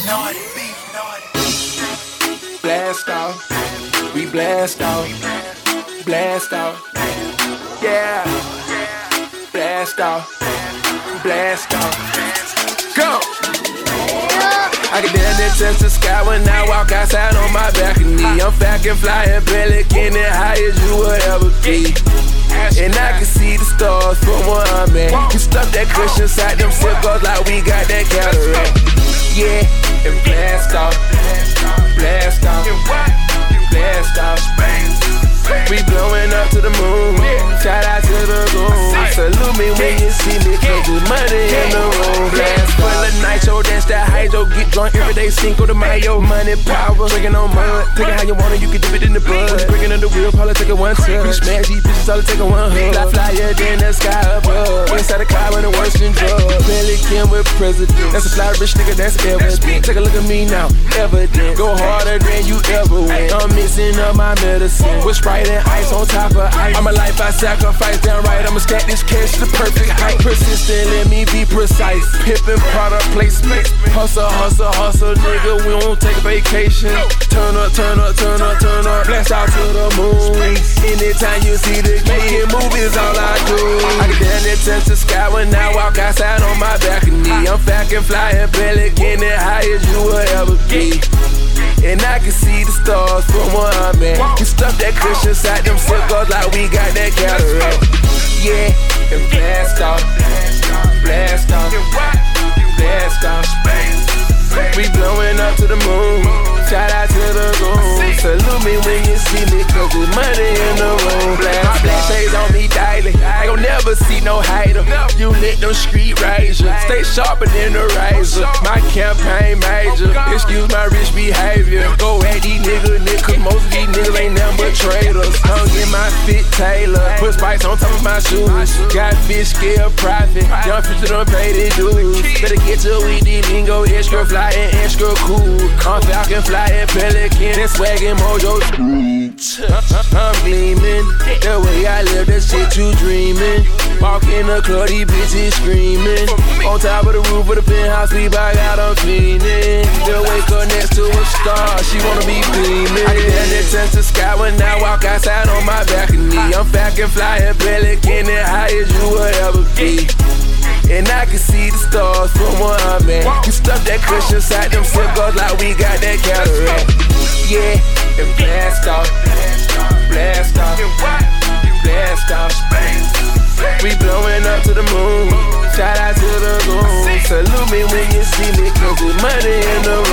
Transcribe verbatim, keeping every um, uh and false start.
Blast off, we blast off, blast off, yeah. Blast off, blast off, go. I can damn near touch the sky when I walk outside on my balcony. I'm fucking flying pelican and high as you would ever be. And I can see the stars from where I'm at. You stuff that cushion inside them circles like we got that cataract. Yeah, and blast off, blast off, blast off. We blowing up to the moon. Shout out to the goon. Salute me when you see me, cause there's money in the room. Blast full of nitro, that's that hydro. Get drunk every day, Cinco de Mayo. Money, power, drinking on mud. Take it how you want it, you can dip it in the blood. Breaking on the wheel, probably take it one touch. We smash these bitches, all it take it one hug. Fly flyer than the sky above. Inside the car when it worse than drugs. Pelican with president. That's a fly rich nigga, that's evident. Take a look at me now, evident. Go harder than you ever went. I'm mixing up my medicine with Sprite and ice on top of ice. I'm a life I sacrifice, damn right. I'ma stack this cash to the perfect height. Persistent, let me be precise. Pippin' product placement. Hustle, hustle, hustle, nigga. We don't take vacation. Turn up, turn up, turn up, turn up. Blast out to the moon. Anytime you see the kid move is all I do. I can damn near touch the sky when I walk outside on my balcony. I'm fucking flying pelican and high as you would ever be. And I can see the stars from where I'm at. You stuff that cushion inside them circles like we got that cataract. Yeah, and blast off, blast off, blast off. We blowing up to the moon. Shout out to the goon. Salute me when you see me, cause there's money in the room. Blast, blast shades on me daily. I gon' never see no hater. You lit them street razor. Stay sharper than the razor. My campaign major. Excuse my rich behavior. Go at these niggas, niggas, cause most of these niggas ain't nothing but traders. Hung in my fit Taylor. Put spikes on top of my shoes. Got fish scale profit. Young fish done pay their dues. Better get your weed, lingo, extra fly and extra cool. I'm Falcon flying pelican and swaggin' mojo. I'm gleaming. The way I live, that shit you dreaming. Walk in the club, these bitches screaming. On top of the roof of the penthouse, we back out, I'm fiending. They'll wake up next to a star, she wanna be gleaming. I can damn near touch the sky when I walk outside on my balcony. I'm Falcon flying pelican and high as you would ever be. And I can see the stars from where I'm at. You stuff that cushion inside them circles like we got that cataract. Yeah, and blast off, blast off, blast off. We blowing up to the moon. Shout out to the goon. Salute me when you see me, cause there's money in the